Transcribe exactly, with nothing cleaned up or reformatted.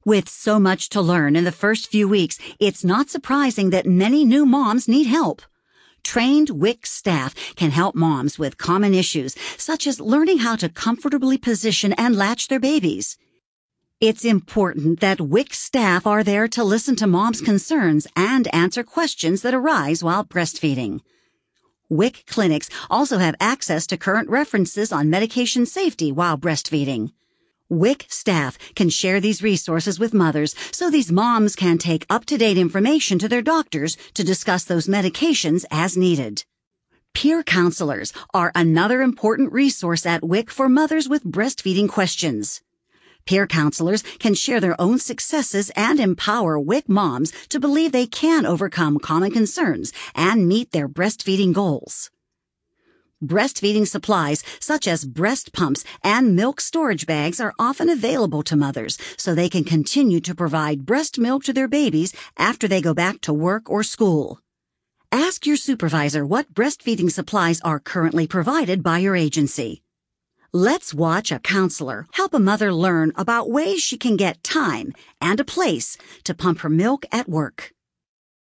With so much to learn in the first few weeks, it's not surprising that many new moms need help. Trained W I C staff can help moms with common issues, such as learning how to comfortably position and latch their babies. It's important that W I C staff are there to listen to moms' concerns and answer questions that arise while breastfeeding. W I C clinics also have access to current references on medication safety while breastfeeding. W I C staff can share these resources with mothers so these moms can take up-to-date information to their doctors to discuss those medications as needed. Peer counselors are another important resource at W I C for mothers with breastfeeding questions. Peer counselors can share their own successes and empower W I C moms to believe they can overcome common concerns and meet their breastfeeding goals. Breastfeeding supplies such as breast pumps and milk storage bags are often available to mothers so they can continue to provide breast milk to their babies after they go back to work or school. Ask your supervisor what breastfeeding supplies are currently provided by your agency. Let's watch a counselor help a mother learn about ways she can get time and a place to pump her milk at work.